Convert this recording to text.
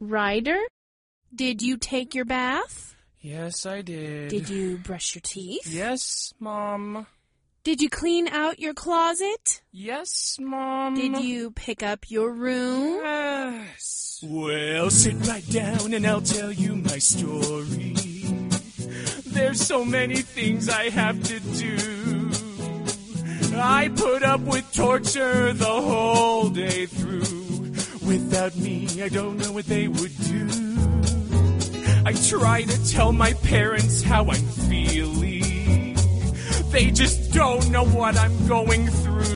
Ryder, did you take your bath? Yes, I did. Did you brush your teeth? Yes, Mom. Did you clean out your closet? Yes, Mom. Did you pick up your room? Yes. Well, sit right down and I'll tell you my story. There's so many things I have to do. I put up with torture the whole day through. Without me, I don't know what they would do. I try to tell my parents how I'm feeling. They just don't know what I'm going through.